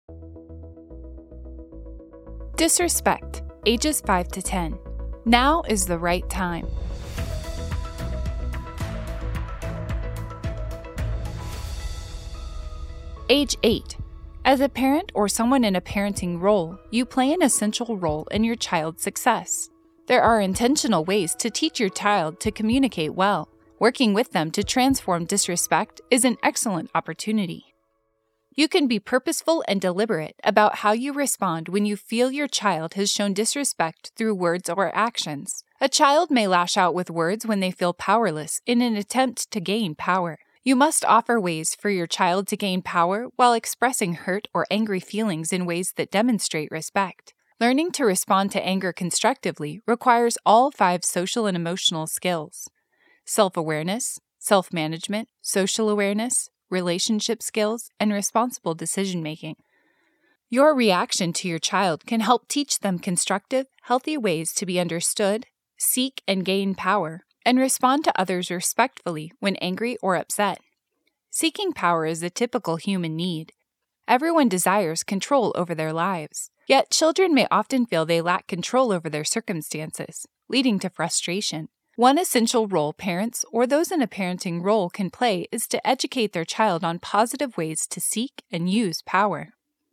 Disrespect, ages 5 to 10. Now is the right time. Age 8. As a parent or someone in a parenting role, you play an essential role in your child's success. There are intentional ways to teach your child to communicate well. Working with them to transform disrespect is an excellent opportunity. You can be purposeful and deliberate about how you respond when you feel your child has shown disrespect through words or actions. A child may lash out with words when they feel powerless in an attempt to gain power. You must offer ways for your child to gain power while expressing hurt or angry feelings in ways that demonstrate respect. Learning to respond to anger constructively requires all 5 social and emotional skills: self-awareness, self-management, social awareness, relationship skills, and responsible decision-making. Your reaction to your child can help teach them constructive, healthy ways to be understood, seek and gain power, and respond to others respectfully when angry or upset. Seeking power is a typical human need. Everyone desires control over their lives. Yet children may often feel they lack control over their circumstances, leading to frustration. One essential role parents or those in a parenting role can play is to educate their child on positive ways to seek and use power.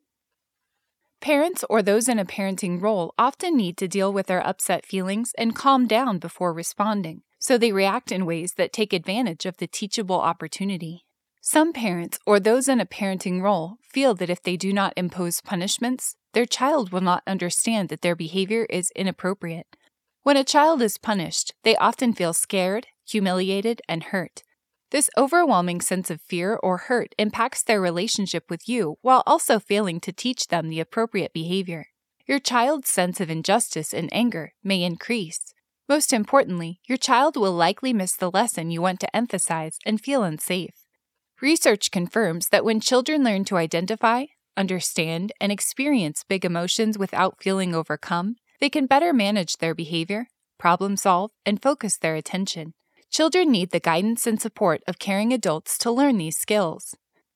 Parents or those in a parenting role often need to deal with their upset feelings and calm down before responding, so they react in ways that take advantage of the teachable opportunity. Some parents or those in a parenting role feel that if they do not impose punishments, their child will not understand that their behavior is inappropriate. When a child is punished, they often feel scared, humiliated, and hurt. This overwhelming sense of fear or hurt impacts their relationship with you while also failing to teach them the appropriate behavior. Your child's sense of injustice and anger may increase. Most importantly, your child will likely miss the lesson you want to emphasize and feel unsafe. Research confirms that when children learn to identify, understand, and experience big emotions without feeling overcome, they can better manage their behavior, problem solve, and focus their attention. Children need the guidance and support of caring adults to learn these skills.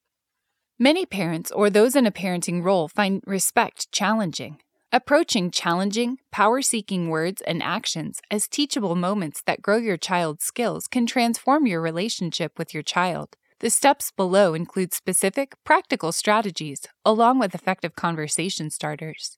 Many parents or those in a parenting role find respect challenging. Approaching challenging, power-seeking words and actions as teachable moments that grow your child's skills can transform your relationship with your child. The steps below include specific, practical strategies, along with effective conversation starters.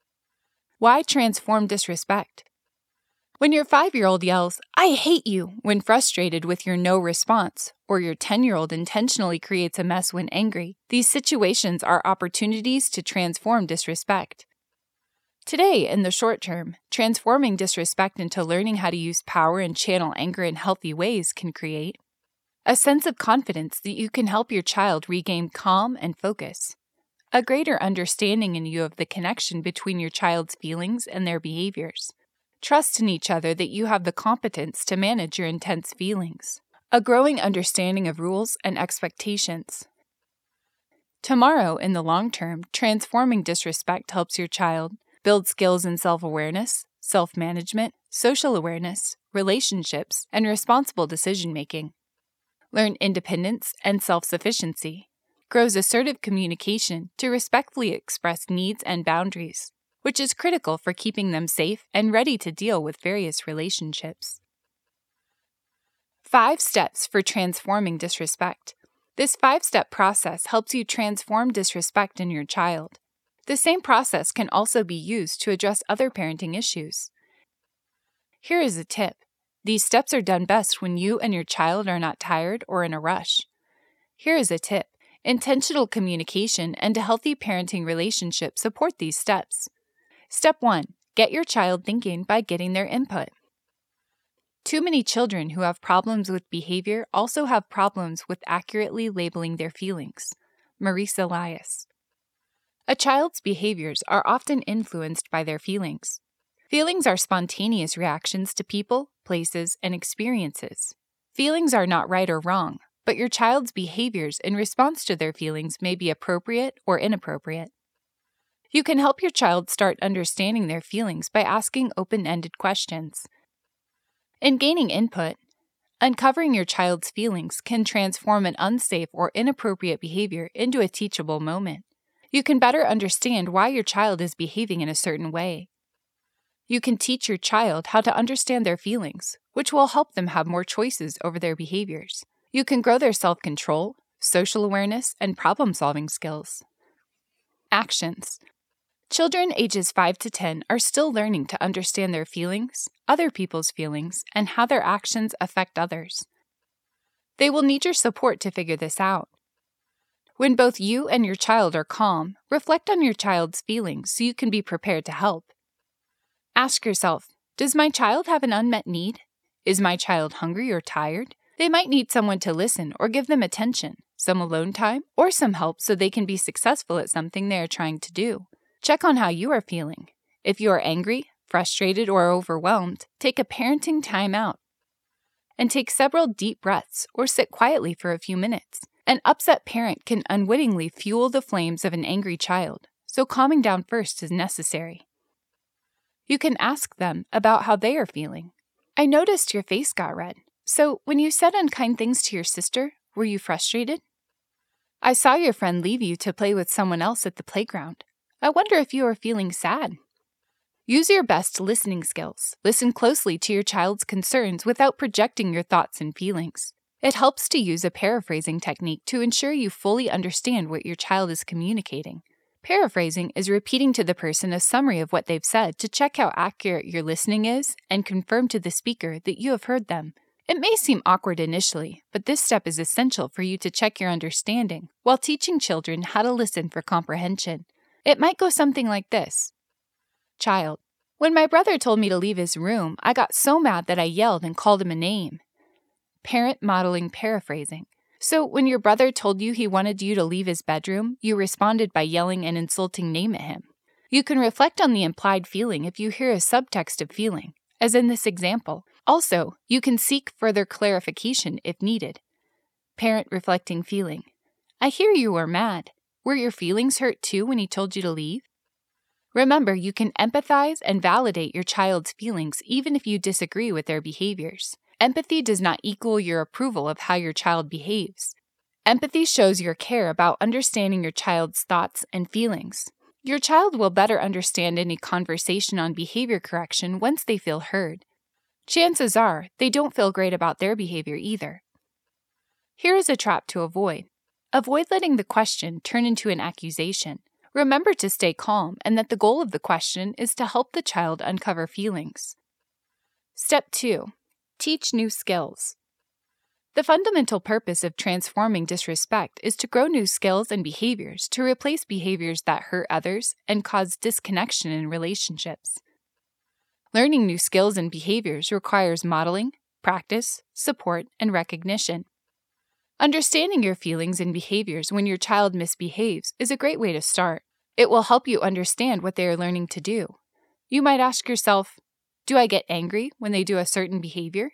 Why transform disrespect? When your 5-year-old yells, "I hate you," when frustrated with your no response, or your 10-year-old intentionally creates a mess when angry, these situations are opportunities to transform disrespect. Today, in the short term, transforming disrespect into learning how to use power and channel anger in healthy ways can create a sense of confidence that you can help your child regain calm and focus, a greater understanding in you of the connection between your child's feelings and their behaviors, trust in each other that you have the competence to manage your intense feelings, a growing understanding of rules and expectations. Tomorrow, in the long term, transforming disrespect helps your child build skills in self-awareness, self-management, social awareness, relationships, and responsible decision-making. Learn independence and self-sufficiency. Grows assertive communication to respectfully express needs and boundaries, which is critical for keeping them safe and ready to deal with various relationships. 5 steps for transforming disrespect. This 5-step process helps you transform disrespect in your child. The same process can also be used to address other parenting issues. Here is a tip. These steps are done best when you and your child are not tired or in a rush. Here is a tip. Intentional communication and a healthy parenting relationship support these steps. Step 1. Get your child thinking by getting their input. Too many children who have problems with behavior also have problems with accurately labeling their feelings. Maurice Elias. A child's behaviors are often influenced by their feelings. Feelings are spontaneous reactions to people, places, and experiences. Feelings are not right or wrong, but your child's behaviors in response to their feelings may be appropriate or inappropriate. You can help your child start understanding their feelings by asking open-ended questions. In gaining input, uncovering your child's feelings can transform an unsafe or inappropriate behavior into a teachable moment. You can better understand why your child is behaving in a certain way. You can teach your child how to understand their feelings, which will help them have more choices over their behaviors. You can grow their self-control, social awareness, and problem-solving skills. Actions. Children ages 5 to 10 are still learning to understand their feelings, other people's feelings, and how their actions affect others. They will need your support to figure this out. When both you and your child are calm, reflect on your child's feelings so you can be prepared to help. Ask yourself, does my child have an unmet need? Is my child hungry or tired? They might need someone to listen or give them attention, some alone time, or some help so they can be successful at something they are trying to do. Check on how you are feeling. If you are angry, frustrated, or overwhelmed, take a parenting time out. And take several deep breaths or sit quietly for a few minutes. An upset parent can unwittingly fuel the flames of an angry child, so calming down first is necessary. You can ask them about how they are feeling. I noticed your face got red. So, when you said unkind things to your sister, were you frustrated? I saw your friend leave you to play with someone else at the playground. I wonder if you are feeling sad. Use your best listening skills. Listen closely to your child's concerns without projecting your thoughts and feelings. It helps to use a paraphrasing technique to ensure you fully understand what your child is communicating. Paraphrasing is repeating to the person a summary of what they've said to check how accurate your listening is and confirm to the speaker that you have heard them. It may seem awkward initially, but this step is essential for you to check your understanding while teaching children how to listen for comprehension. It might go something like this. Child, when my brother told me to leave his room, I got so mad that I yelled and called him a name. Parent modeling paraphrasing. So when your brother told you he wanted you to leave his bedroom, you responded by yelling an insulting name at him. You can reflect on the implied feeling if you hear a subtext of feeling, as in this example. Also, you can seek further clarification if needed. Parent reflecting feeling. I hear you were mad. Were your feelings hurt too when he told you to leave? Remember, you can empathize and validate your child's feelings even if you disagree with their behaviors. Empathy does not equal your approval of how your child behaves. Empathy shows your care about understanding your child's thoughts and feelings. Your child will better understand any conversation on behavior correction once they feel heard. Chances are, they don't feel great about their behavior either. Here is a trap to avoid. Avoid letting the question turn into an accusation. Remember to stay calm and that the goal of the question is to help the child uncover feelings. Step 2. Teach new skills. The fundamental purpose of transforming disrespect is to grow new skills and behaviors to replace behaviors that hurt others and cause disconnection in relationships. Learning new skills and behaviors requires modeling, practice, support, and recognition. Understanding your feelings and behaviors when your child misbehaves is a great way to start. It will help you understand what they are learning to do. You might ask yourself, do I get angry when they do a certain behavior?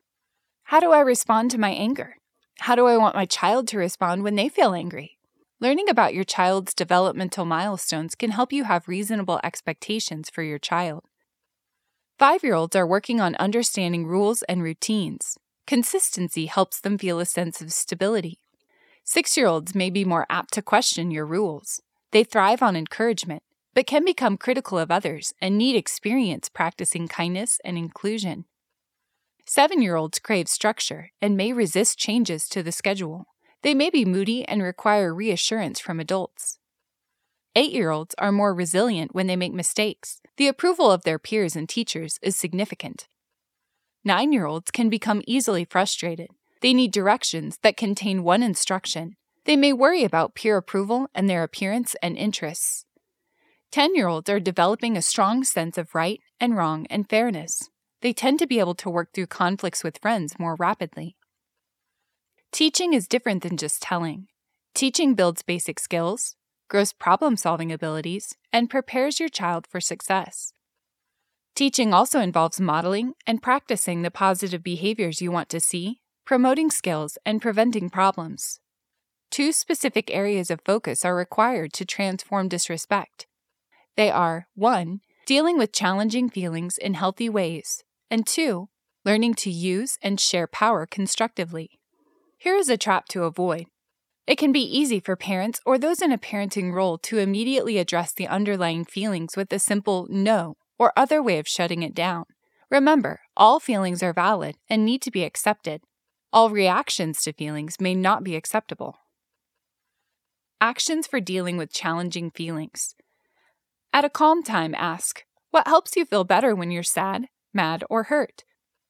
How do I respond to my anger? How do I want my child to respond when they feel angry? Learning about your child's developmental milestones can help you have reasonable expectations for your child. 5-year-olds are working on understanding rules and routines. Consistency helps them feel a sense of stability. 6-year-olds may be more apt to question your rules. They thrive on encouragement, but can become critical of others and need experience practicing kindness and inclusion. 7-year-olds crave structure and may resist changes to the schedule. They may be moody and require reassurance from adults. 8-year-olds are more resilient when they make mistakes. The approval of their peers and teachers is significant. 9-year-olds can become easily frustrated. They need directions that contain one instruction. They may worry about peer approval and their appearance and interests. 10-year-olds are developing a strong sense of right and wrong and fairness. They tend to be able to work through conflicts with friends more rapidly. Teaching is different than just telling. Teaching builds basic skills, grows problem-solving abilities, and prepares your child for success. Teaching also involves modeling and practicing the positive behaviors you want to see, promoting skills, and preventing problems. 2 specific areas of focus are required to transform disrespect. They are 1. Dealing with challenging feelings in healthy ways, and 2. Learning to use and share power constructively. Here is a trap to avoid. It can be easy for parents or those in a parenting role to immediately address the underlying feelings with a simple no or other way of shutting it down. Remember, all feelings are valid and need to be accepted. All reactions to feelings may not be acceptable. Actions for dealing with challenging feelings. At a calm time, ask, what helps you feel better when you're sad, mad, or hurt?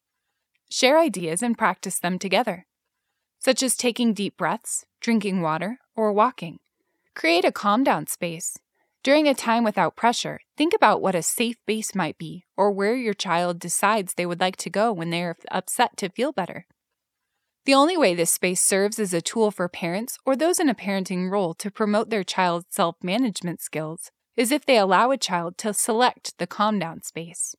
Share ideas and practice them together, such as taking deep breaths, drinking water, or walking. Create a calm-down space. During a time without pressure, think about what a safe base might be or where your child decides they would like to go when they are upset to feel better. The only way this space serves as a tool for parents or those in a parenting role to promote their child's self-management skills is if they allow a child to select the calm-down space.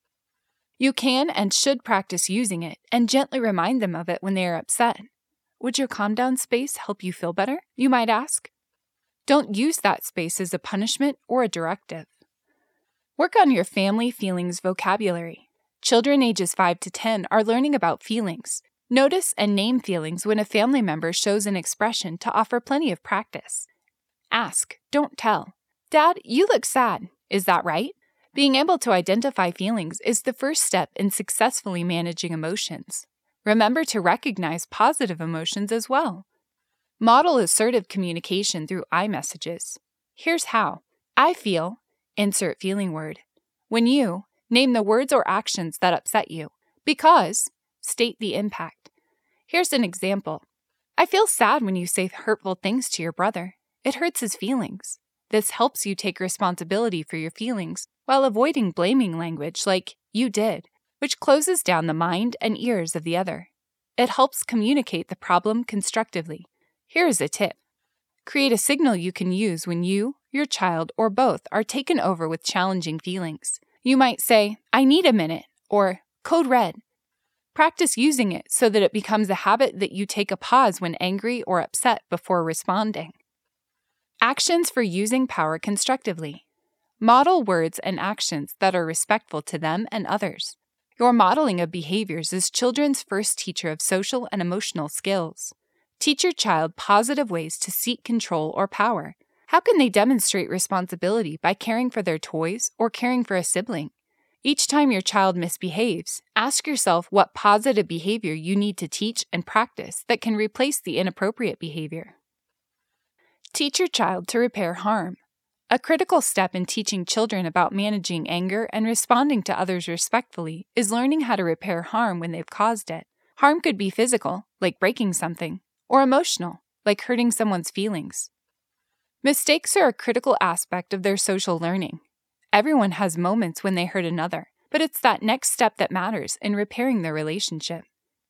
You can and should practice using it and gently remind them of it when they are upset. Would your calm-down space help you feel better? You might ask. Don't use that space as a punishment or a directive. Work on your family feelings vocabulary. Children ages 5 to 10 are learning about feelings. Notice and name feelings when a family member shows an expression to offer plenty of practice. Ask, don't tell. Dad, you look sad. Is that right? Being able to identify feelings is the first step in successfully managing emotions. Remember to recognize positive emotions as well. Model assertive communication through I messages. Here's how. I feel, insert feeling word. When you, name the words or actions that upset you. Because, state the impact. Here's an example. I feel sad when you say hurtful things to your brother. It hurts his feelings. This helps you take responsibility for your feelings while avoiding blaming language like you did, which closes down the mind and ears of the other. It helps communicate the problem constructively. Here is a tip. Create a signal you can use when you, your child, or both are taken over with challenging feelings. You might say, I need a minute, or code red. Practice using it so that it becomes a habit that you take a pause when angry or upset before responding. Actions for using power constructively. Model words and actions that are respectful to them and others. Your modeling of behaviors is children's first teacher of social and emotional skills. Teach your child positive ways to seek control or power. How can they demonstrate responsibility by caring for their toys or caring for a sibling? Each time your child misbehaves, ask yourself what positive behavior you need to teach and practice that can replace the inappropriate behavior. Teach your child to repair harm. A critical step in teaching children about managing anger and responding to others respectfully is learning how to repair harm when they've caused it. Harm could be physical, like breaking something, or emotional, like hurting someone's feelings. Mistakes are a critical aspect of their social learning. Everyone has moments when they hurt another, but it's that next step that matters in repairing their relationship.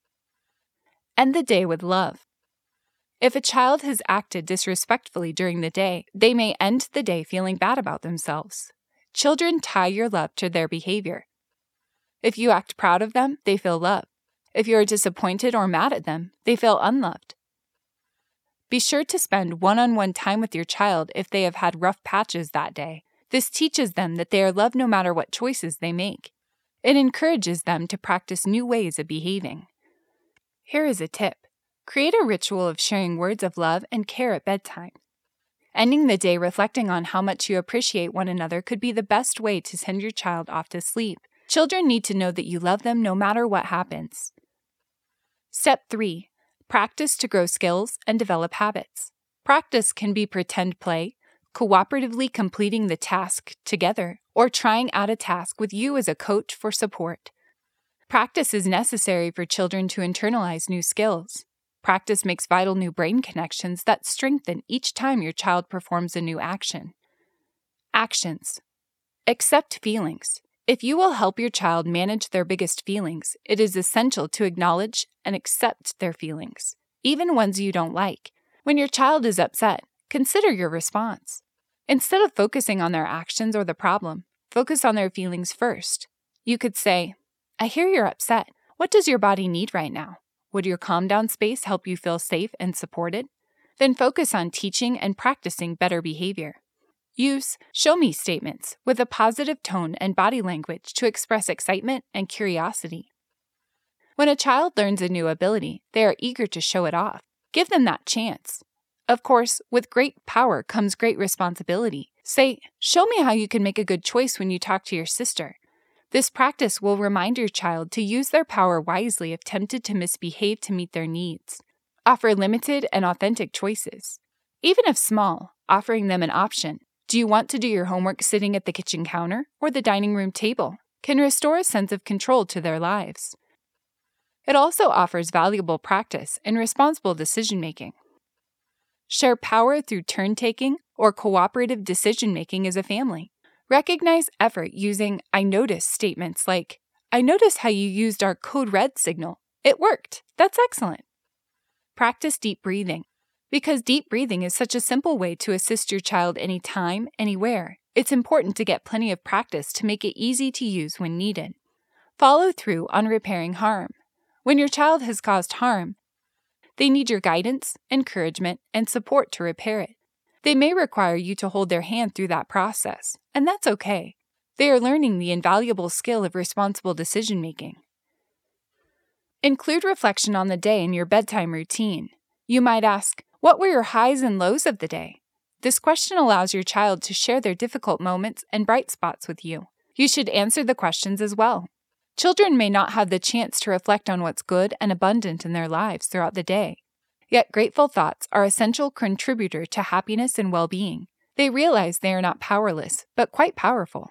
End the day with love. If a child has acted disrespectfully during the day, they may end the day feeling bad about themselves. Children tie your love to their behavior. If you act proud of them, they feel loved. If you are disappointed or mad at them, they feel unloved. Be sure to spend one-on-one time with your child if they have had rough patches that day. This teaches them that they are loved no matter what choices they make. It encourages them to practice new ways of behaving. Here is a tip. Create a ritual of sharing words of love and care at bedtime. Ending the day reflecting on how much you appreciate one another could be the best way to send your child off to sleep. Children need to know that you love them no matter what happens. Step 3. Practice to grow skills and develop habits. Practice can be pretend play, cooperatively completing the task together, or trying out a task with you as a coach for support. Practice is necessary for children to internalize new skills. Practice makes vital new brain connections that strengthen each time your child performs a new action. Actions. Accept feelings. If you will help your child manage their biggest feelings, it is essential to acknowledge and accept their feelings, even ones you don't like. When your child is upset, consider your response. Instead of focusing on their actions or the problem, focus on their feelings first. You could say, I hear you're upset. What does your body need right now? Would your calm down space help you feel safe and supported? Then focus on teaching and practicing better behavior. Use show me statements with a positive tone and body language to express excitement and curiosity. When a child learns a new ability, they are eager to show it off. Give them that chance. Of course, with great power comes great responsibility. Say, "Show me how you can make a good choice when you talk to your sister." This practice will remind your child to use their power wisely if tempted to misbehave to meet their needs. Offer limited and authentic choices. Even if small, offering them an option. Do you want to do your homework sitting at the kitchen counter or the dining room table? Can restore a sense of control to their lives. It also offers valuable practice in responsible decision-making. Share power through turn-taking or cooperative decision-making as a family. Recognize effort using "I notice" statements like, "I notice how you used our code red signal. It worked. That's excellent." Practice deep breathing. Because deep breathing is such a simple way to assist your child anytime, anywhere, it's important to get plenty of practice to make it easy to use when needed. Follow through on repairing harm. When your child has caused harm, they need your guidance, encouragement, and support to repair it. They may require you to hold their hand through that process, and that's okay. They are learning the invaluable skill of responsible decision-making. Include reflection on the day in your bedtime routine. You might ask, "What were your highs and lows of the day?" This question allows your child to share their difficult moments and bright spots with you. You should answer the questions as well. Children may not have the chance to reflect on what's good and abundant in their lives throughout the day. Yet grateful thoughts are an essential contributor to happiness and well-being. They realize they are not powerless, but quite powerful.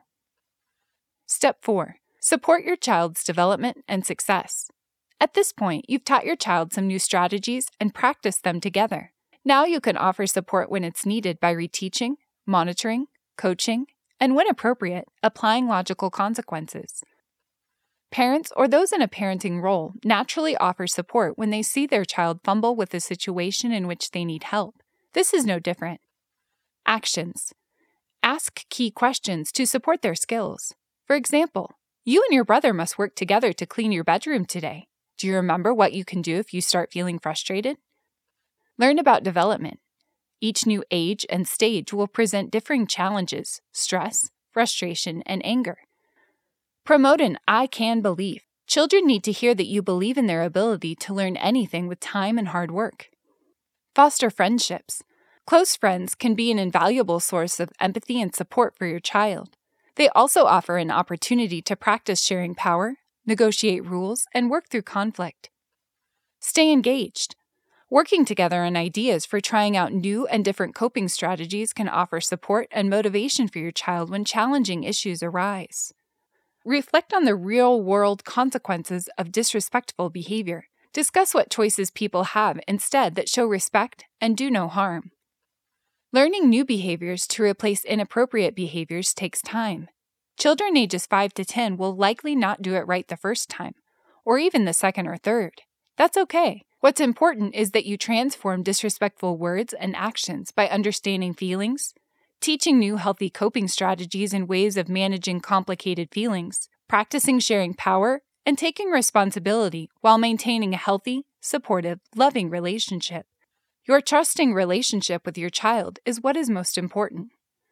Step 4. Support your child's development and success. At this point, you've taught your child some new strategies and practiced them together. Now you can offer support when it's needed by reteaching, monitoring, coaching, and when appropriate, applying logical consequences. Parents or those in a parenting role naturally offer support when they see their child fumble with a situation in which they need help. This is no different. Actions. Ask key questions to support their skills. For example, you and your brother must work together to clean your bedroom today. Do you remember what you can do if you start feeling frustrated? Learn about development. Each new age and stage will present differing challenges, stress, frustration, and anger. Promote an "I can" belief. Children need to hear that you believe in their ability to learn anything with time and hard work. Foster friendships. Close friends can be an invaluable source of empathy and support for your child. They also offer an opportunity to practice sharing power, negotiate rules, and work through conflict. Stay engaged. Working together on ideas for trying out new and different coping strategies can offer support and motivation for your child when challenging issues arise. Reflect on the real-world consequences of disrespectful behavior. Discuss what choices people have instead that show respect and do no harm. Learning new behaviors to replace inappropriate behaviors takes time. Children ages 5 to 10 will likely not do it right the first time, or even the second or third. That's okay. What's important is that you transform disrespectful words and actions by understanding feelings, teaching new healthy coping strategies and ways of managing complicated feelings, practicing sharing power, and taking responsibility while maintaining a healthy, supportive, loving relationship. Your trusting relationship with your child is what is most important.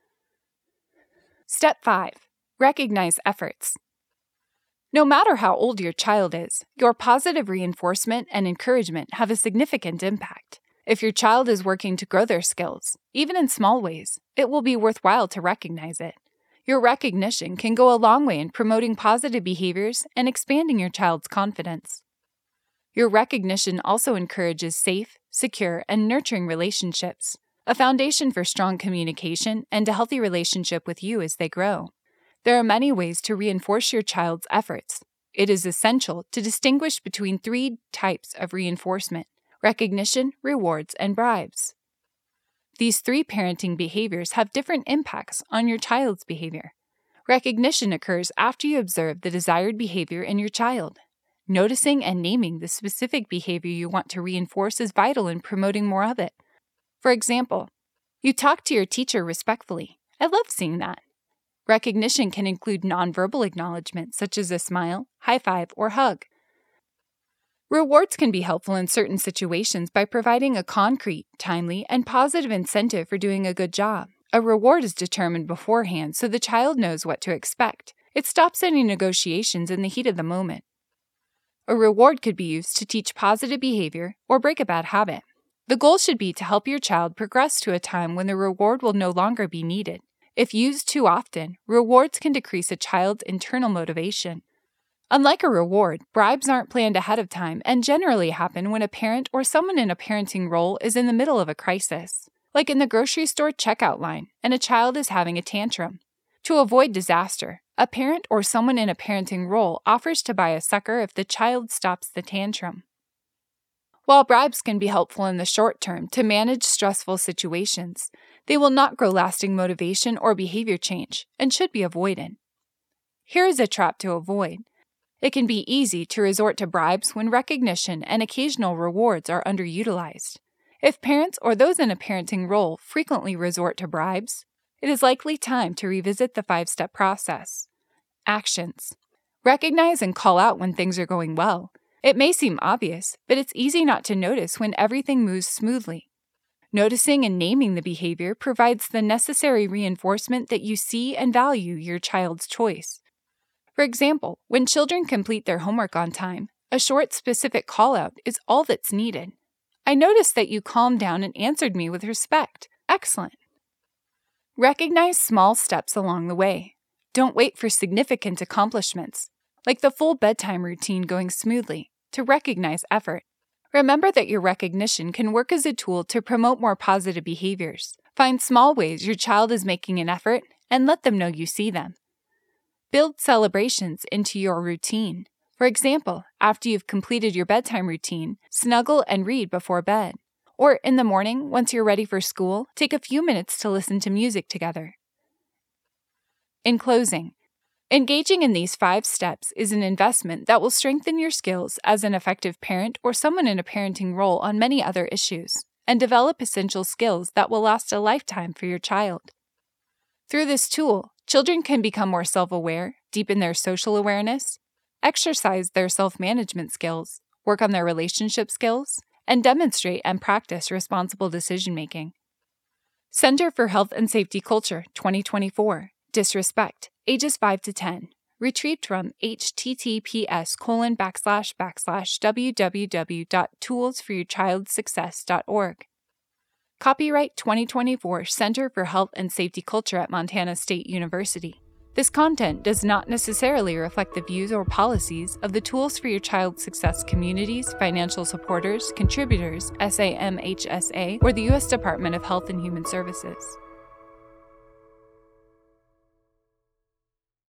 Step 5. Recognize efforts. No matter how old your child is, your positive reinforcement and encouragement have a significant impact. If your child is working to grow their skills, even in small ways, it will be worthwhile to recognize it. Your recognition can go a long way in promoting positive behaviors and expanding your child's confidence. Your recognition also encourages safe, secure, and nurturing relationships, a foundation for strong communication and a healthy relationship with you as they grow. There are many ways to reinforce your child's efforts. It is essential to distinguish between 3 types of reinforcement: recognition, rewards, and bribes. These 3 parenting behaviors have different impacts on your child's behavior. Recognition occurs after you observe the desired behavior in your child. Noticing and naming the specific behavior you want to reinforce is vital in promoting more of it. For example, you talk to your teacher respectfully. I love seeing that. Recognition can include nonverbal acknowledgement, such as a smile, high five, or hug. Rewards can be helpful in certain situations by providing a concrete, timely, and positive incentive for doing a good job. A reward is determined beforehand so the child knows what to expect. It stops any negotiations in the heat of the moment. A reward could be used to teach positive behavior or break a bad habit. The goal should be to help your child progress to a time when the reward will no longer be needed. If used too often, rewards can decrease a child's internal motivation. Unlike a reward, bribes aren't planned ahead of time and generally happen when a parent or someone in a parenting role is in the middle of a crisis, like in the grocery store checkout line, and a child is having a tantrum. To avoid disaster, a parent or someone in a parenting role offers to buy a sucker if the child stops the tantrum. While bribes can be helpful in the short term to manage stressful situations, they will not grow lasting motivation or behavior change and should be avoided. Here is a trap to avoid. It can be easy to resort to bribes when recognition and occasional rewards are underutilized. If parents or those in a parenting role frequently resort to bribes, it is likely time to revisit the 5-step process. Actions. Recognize and call out when things are going well. It may seem obvious, but it's easy not to notice when everything moves smoothly. Noticing and naming the behavior provides the necessary reinforcement that you see and value your child's choice. For example, when children complete their homework on time, a short, specific call-out is all that's needed. I noticed that you calmed down and answered me with respect. Excellent. Recognize small steps along the way. Don't wait for significant accomplishments, like the full bedtime routine going smoothly, to recognize effort. Remember that your recognition can work as a tool to promote more positive behaviors. Find small ways your child is making an effort and let them know you see them. Build celebrations into your routine. For example, after you've completed your bedtime routine, snuggle and read before bed. Or in the morning, once you're ready for school, take a few minutes to listen to music together. In closing, engaging in these 5 steps is an investment that will strengthen your skills as an effective parent or someone in a parenting role on many other issues, and develop essential skills that will last a lifetime for your child. Through this tool, children can become more self-aware, deepen their social awareness, exercise their self-management skills, work on their relationship skills, and demonstrate and practice responsible decision-making. Center for Health and Safety Culture 2024. Disrespect, ages 5 to 10. Retrieved from https://www.toolsforyourchildsuccess.org. Copyright 2024 Center for Health and Safety Culture at Montana State University. This content does not necessarily reflect the views or policies of the Tools for Your Child's Success communities, financial supporters, contributors, SAMHSA, or the U.S. Department of Health and Human Services.